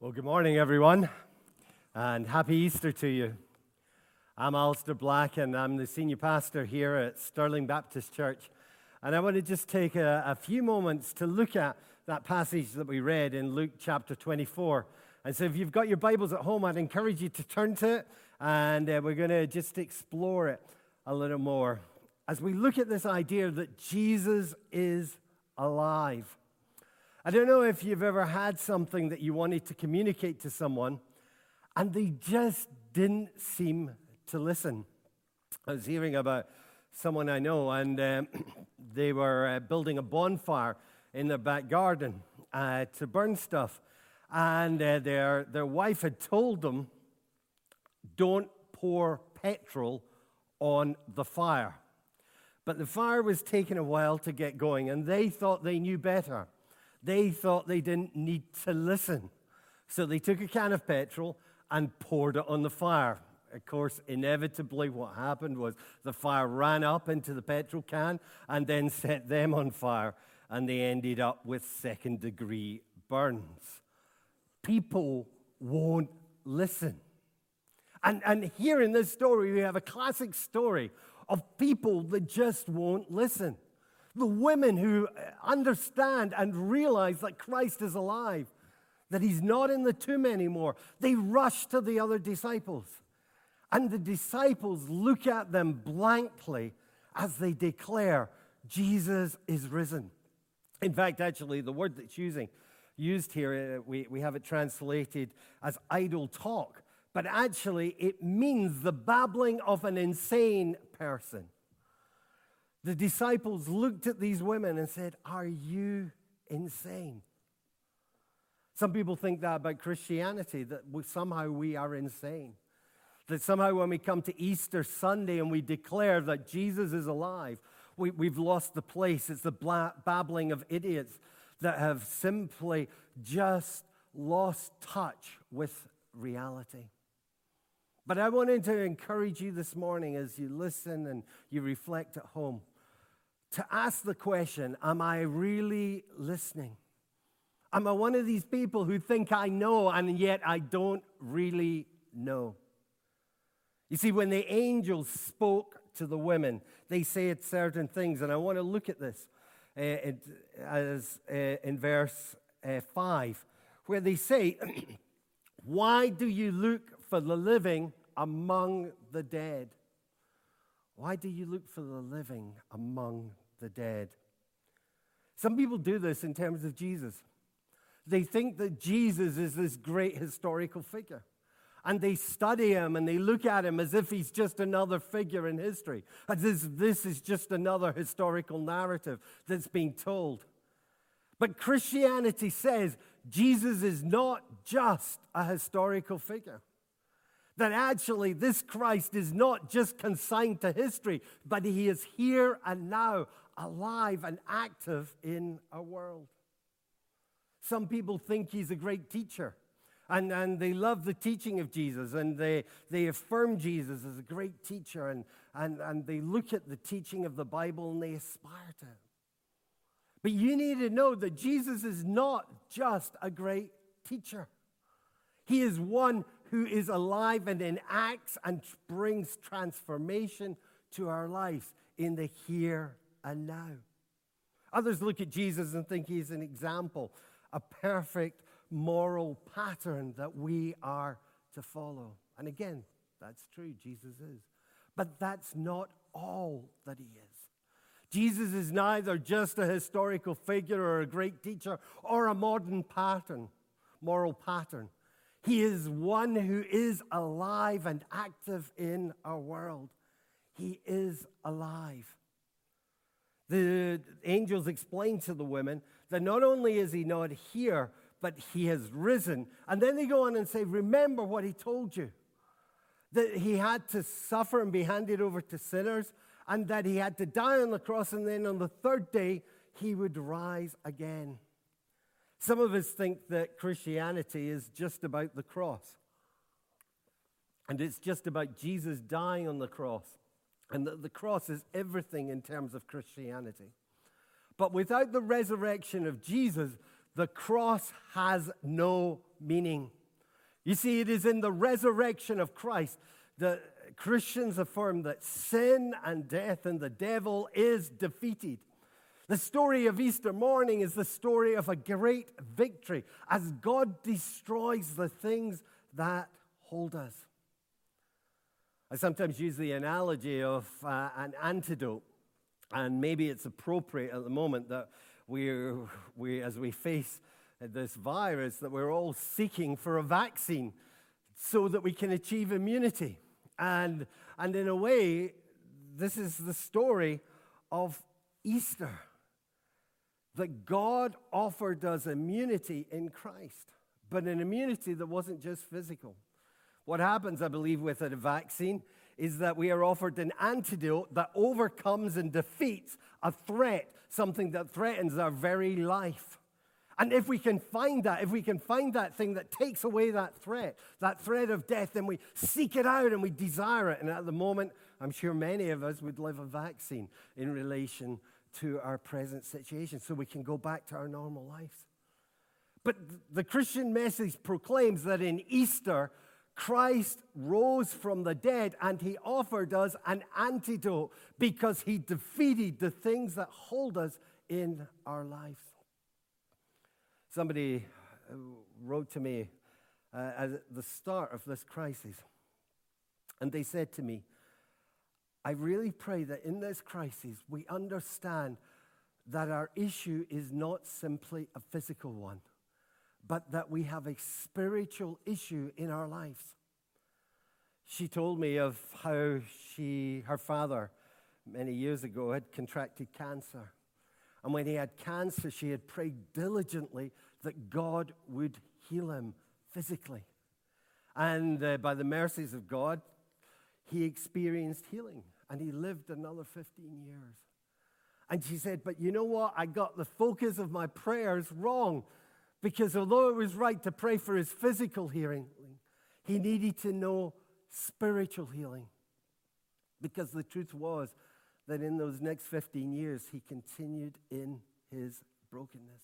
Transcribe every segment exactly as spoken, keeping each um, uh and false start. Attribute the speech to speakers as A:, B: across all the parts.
A: Well, good morning, everyone, and happy Easter to you. I'm Alistair Black, and I'm the senior pastor here at Stirling Baptist Church. And I want to just take a, a few moments to look at that passage that we read in Luke chapter twenty-four. And so if you've got your Bibles at home, I'd encourage you to turn to it, and uh, we're going to just explore it a little more as we look at this idea that Jesus is alive. I don't know if you've ever had something that you wanted to communicate to someone and they just didn't seem to listen. I was hearing about someone I know, and um, they were uh, building a bonfire in their back garden uh, to burn stuff. And uh, their, their wife had told them, don't pour petrol on the fire. But the fire was taking a while to get going, and they thought they knew better. They thought they didn't need to listen. So they took a can of petrol and poured it on the fire. Of course, inevitably what happened was the fire ran up into the petrol can and then set them on fire, and they ended up with second-degree burns. People won't listen. And, and here in this story, we have a classic story of people that just won't listen. The women who understand and realize that Christ is alive, that he's not in the tomb anymore, they rush to the other disciples. And the disciples look at them blankly as they declare, Jesus is risen. In fact, actually, the word that's using, used here, we, we have it translated as idle talk, but actually it means the babbling of an insane person. The disciples looked at these women and said, are you insane? Some people think that about Christianity, that we, somehow we are insane. That somehow when we come to Easter Sunday and we declare that Jesus is alive, we, we've lost the place. It's the bla- babbling of idiots that have simply just lost touch with reality. But I wanted to encourage you this morning as you listen and you reflect at home to ask the question, am I really listening? Am I one of these people who think I know and yet I don't really know? You see, when the angels spoke to the women, they said certain things, and I want to look at this uh, it, as uh, in verse uh, five, where they say, why do you look for the living among the dead? Why do you look for the living among the dead? Some people do this in terms of Jesus. They think that Jesus is this great historical figure. And they study him and they look at him as if he's just another figure in history. As if this is just another historical narrative that's being told. But Christianity says Jesus is not just a historical figure. That actually this Christ is not just consigned to history, but he is here and now, alive and active in our world. Some people think he's a great teacher, and, and they love the teaching of Jesus, and they, they affirm Jesus as a great teacher, and, and, and they look at the teaching of the Bible and they aspire to it. But you need to know that Jesus is not just a great teacher. He is one who is alive and enacts and brings transformation to our lives in the here and now. Others look at Jesus and think he's an example, a perfect moral pattern that we are to follow. And again, that's true, Jesus is. But that's not all that he is. Jesus is neither just a historical figure or a great teacher or a modern pattern, moral pattern. He is one who is alive and active in our world. He is alive. The angels explain to the women that not only is he not here, but he has risen. And then they go on and say, remember what he told you. That he had to suffer and be handed over to sinners, and that he had to die on the cross, and then on the third day, he would rise again. Some of us think that Christianity is just about the cross. And it's just about Jesus dying on the cross. And that the cross is everything in terms of Christianity. But without the resurrection of Jesus, the cross has no meaning. You see, it is in the resurrection of Christ that Christians affirm that sin and death and the devil is defeated. The story of Easter morning is the story of a great victory as God destroys the things that hold us. I sometimes use the analogy of uh, an antidote, and maybe it's appropriate at the moment that we, we, as we face this virus, that we're all seeking for a vaccine so that we can achieve immunity. And, and in a way, this is the story of Easter, that God offered us immunity in Christ, but an immunity that wasn't just physical. What happens, I believe, with a vaccine is that we are offered an antidote that overcomes and defeats a threat, something that threatens our very life. And if we can find that, if we can find that thing that takes away that threat, that threat of death, then we seek it out and we desire it. And at the moment, I'm sure many of us would love a vaccine in relation to our present situation so we can go back to our normal lives. But the Christian message proclaims that in Easter, Christ rose from the dead and he offered us an antidote because he defeated the things that hold us in our lives. Somebody wrote to me uh, at the start of this crisis, and they said to me, I really pray that in this crisis we understand that our issue is not simply a physical one, but that we have a spiritual issue in our lives. She told me of how she, her father, many years ago, had contracted cancer. And when he had cancer, she had prayed diligently that God would heal him physically. And uh, by the mercies of God, he experienced healing. And he lived another fifteen years. And she said, but you know what? I got the focus of my prayers wrong. Because although it was right to pray for his physical healing, he needed to know spiritual healing. Because the truth was that in those next fifteen years, he continued in his brokenness.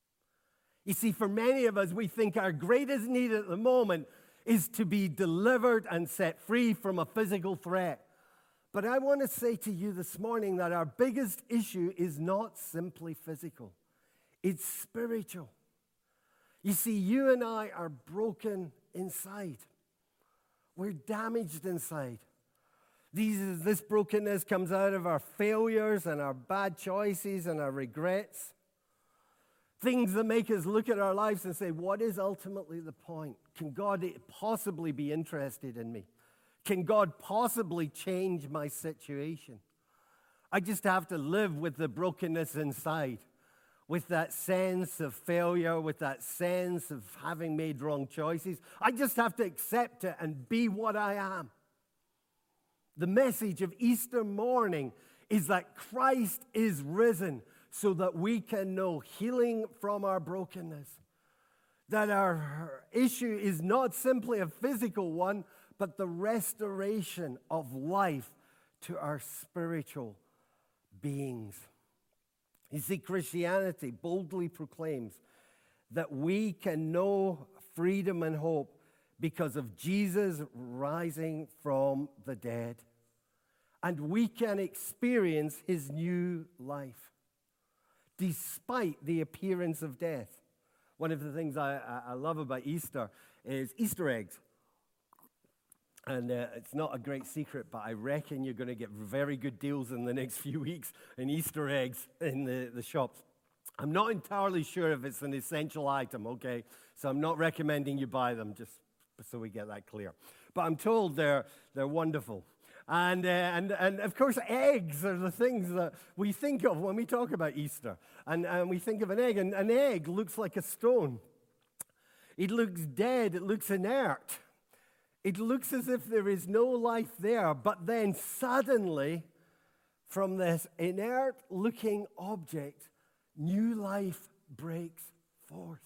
A: You see, for many of us, we think our greatest need at the moment is to be delivered and set free from a physical threat. But I want to say to you this morning that our biggest issue is not simply physical. It's spiritual. You see, you and I are broken inside. We're damaged inside. These, this brokenness comes out of our failures and our bad choices and our regrets. Things that make us look at our lives and say, what is ultimately the point? Can God possibly be interested in me? Can God possibly change my situation? I just have to live with the brokenness inside, with that sense of failure, with that sense of having made wrong choices. I just have to accept it and be what I am. The message of Easter morning is that Christ is risen so that we can know healing from our brokenness. That our issue is not simply a physical one, but the restoration of life to our spiritual beings. You see, Christianity boldly proclaims that we can know freedom and hope because of Jesus rising from the dead. And we can experience his new life despite the appearance of death. One of the things I, I love about Easter is Easter eggs. And uh, it's not a great secret, but I reckon you're going to get very good deals in the next few weeks in Easter eggs in the, the shops. I'm not entirely sure if it's an essential item, okay? So I'm not recommending you buy them, just so we get that clear. But I'm told they're, they're wonderful. And, uh, and, and of course, eggs are the things that we think of when we talk about Easter. And, and we think of an egg, and an egg looks like a stone. It looks dead, it looks inert. It looks as if there is no life there, but then suddenly, from this inert-looking object, new life breaks forth.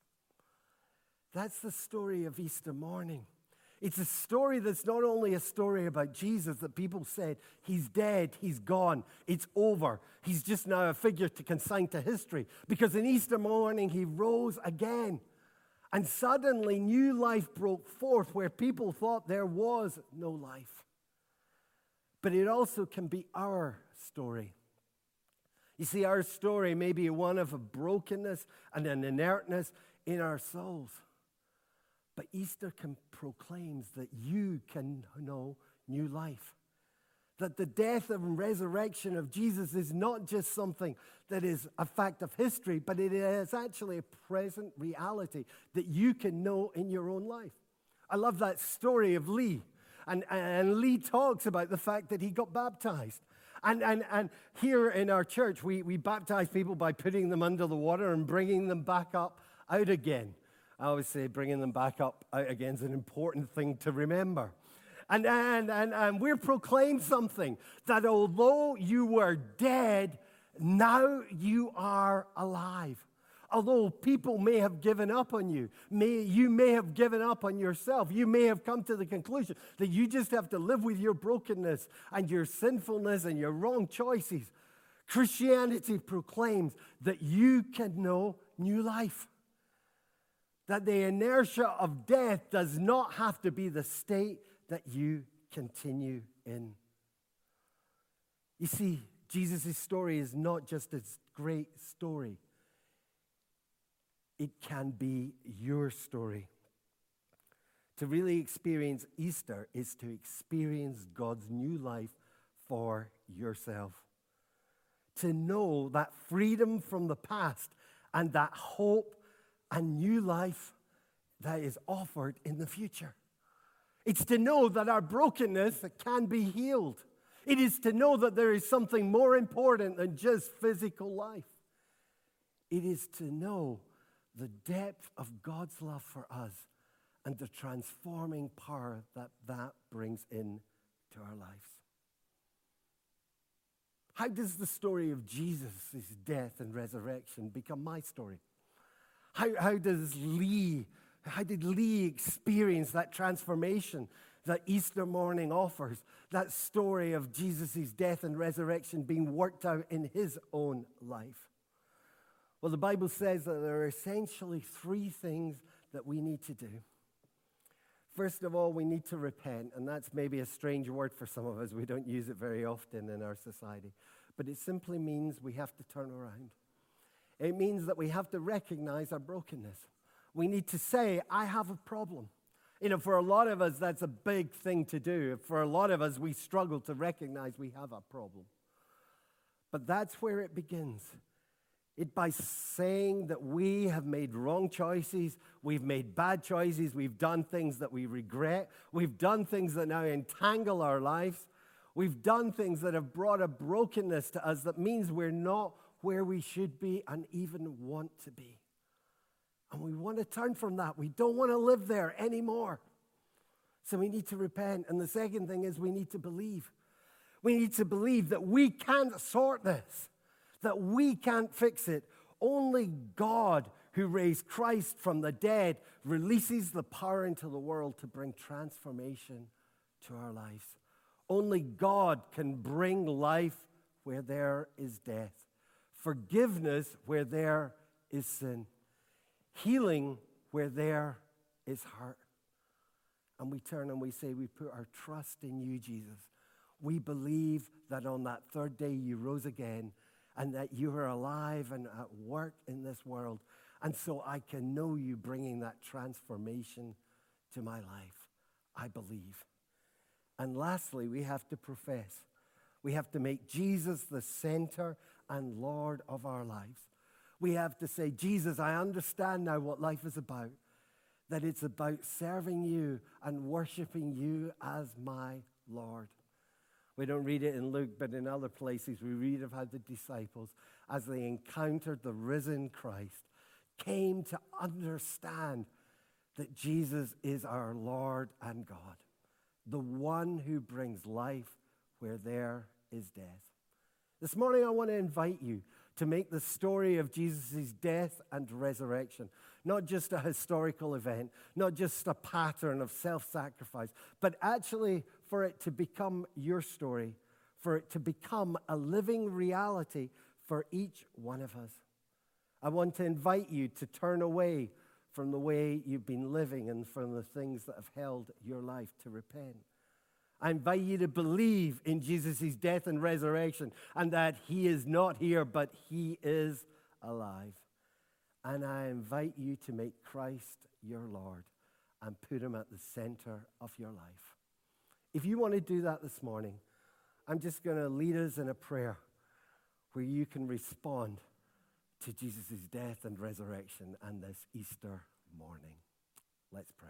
A: That's the story of Easter morning. It's a story that's not only a story about Jesus that people said, he's dead, he's gone, it's over. He's just now a figure to consign to history. Because in Easter morning, he rose again. And suddenly new life broke forth where people thought there was no life. But it also can be our story. You see, our story may be one of a brokenness and an inertness in our souls. But Easter can proclaims that you can know new life. That the death and resurrection of Jesus is not just something that is a fact of history, but it is actually a present reality that you can know in your own life. I love that story of Lee. And, and Lee talks about the fact that he got baptized. And, and, and here in our church, we, we baptize people by putting them under the water and bringing them back up out again. I always say bringing them back up out again is an important thing to remember. And, and, and, and we're proclaimed something, that although you were dead, now you are alive. Although people may have given up on you, may, you may have given up on yourself, you may have come to the conclusion that you just have to live with your brokenness and your sinfulness and your wrong choices. Christianity proclaims that you can know new life. That the inertia of death does not have to be the state that you continue in. You see, Jesus' story is not just a great story. It can be your story. To really experience Easter is to experience God's new life for yourself. To know that freedom from the past and that hope and new life that is offered in the future. It's to know that our brokenness can be healed. It is to know that there is something more important than just physical life. It is to know the depth of God's love for us and the transforming power that that brings in to our lives. How does the story of Jesus' death and resurrection become my story? How, how does Lee, how did Lee experience that transformation that Easter morning offers? That story of Jesus' death and resurrection being worked out in his own life. Well, the Bible says that there are essentially three things that we need to do. First of all, we need to repent, and that's maybe a strange word for some of us. We don't use it very often in our society. But it simply means we have to turn around. It means that we have to recognize our brokenness. We need to say, I have a problem. You know, for a lot of us, that's a big thing to do. For a lot of us, we struggle to recognize we have a problem. But that's where it begins. It by saying that we have made wrong choices, we've made bad choices, we've done things that we regret, we've done things that now entangle our lives, we've done things that have brought a brokenness to us that means we're not where we should be and even want to be. And we want to turn from that. We don't want to live there anymore. So we need to repent. And the second thing is we need to believe. We need to believe that we can't sort this, that we can't fix it. Only God, who raised Christ from the dead, releases the power into the world to bring transformation to our lives. Only God can bring life where there is death, forgiveness where there is sin, healing where there is hurt. And we turn and we say, we put our trust in you, Jesus. We believe that on that third day you rose again and that you are alive and at work in this world. And so I can know you bringing that transformation to my life. I believe. And lastly, we have to profess. We have to make Jesus the center and Lord of our lives. We have to say, Jesus, I understand now what life is about. That it's about serving you and worshiping you as my Lord. We don't read it in Luke, but in other places we read of how the disciples, as they encountered the risen Christ, came to understand that Jesus is our Lord and God, the one who brings life where there is death. This morning I want to invite you to make the story of Jesus' death and resurrection not just a historical event, not just a pattern of self-sacrifice, but actually for it to become your story, for it to become a living reality for each one of us. I want to invite you to turn away from the way you've been living and from the things that have held your life to repent. I invite you to believe in Jesus' death and resurrection and that he is not here, but he is alive. And I invite you to make Christ your Lord and put him at the center of your life. If you want to do that this morning, I'm just going to lead us in a prayer where you can respond to Jesus' death and resurrection and this Easter morning. Let's pray.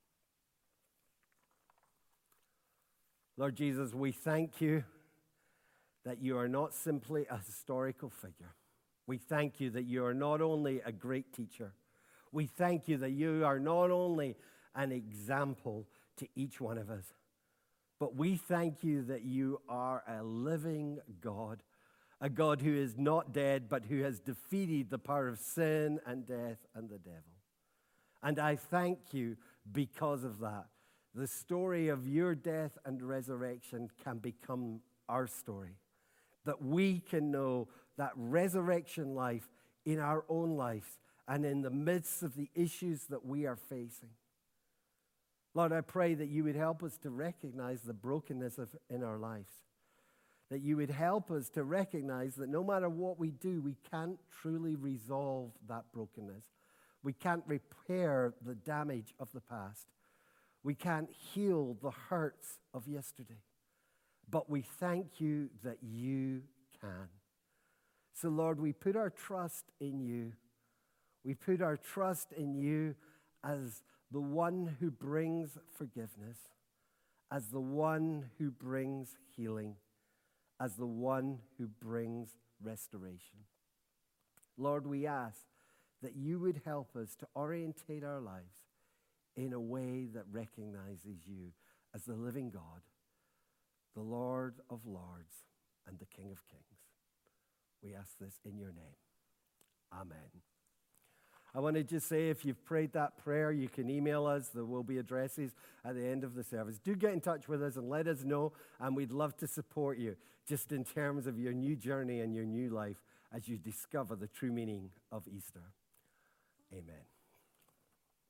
A: Lord Jesus, we thank you that you are not simply a historical figure. We thank you that you are not only a great teacher. We thank you that you are not only an example to each one of us, but we thank you that you are a living God, a God who is not dead, but who has defeated the power of sin and death and the devil. And I thank you because of that. The story of your death and resurrection can become our story, that we can know that resurrection life in our own lives and in the midst of the issues that we are facing. Lord, I pray that you would help us to recognize the brokenness of, in our lives, that you would help us to recognize that no matter what we do, we can't truly resolve that brokenness. We can't repair the damage of the past. We can't heal the hurts of yesterday. But we thank you that you can. So, Lord, we put our trust in you. We put our trust in you as the one who brings forgiveness, as the one who brings healing, as the one who brings restoration. Lord, we ask that you would help us to orientate our lives in a way that recognizes you as the living God, the Lord of lords, and the King of kings. We ask this in your name. Amen. I want to just say, if you've prayed that prayer, you can email us. There will be addresses at the end of the service. Do get in touch with us and let us know, and we'd love to support you just in terms of your new journey and your new life as you discover the true meaning of Easter. Amen.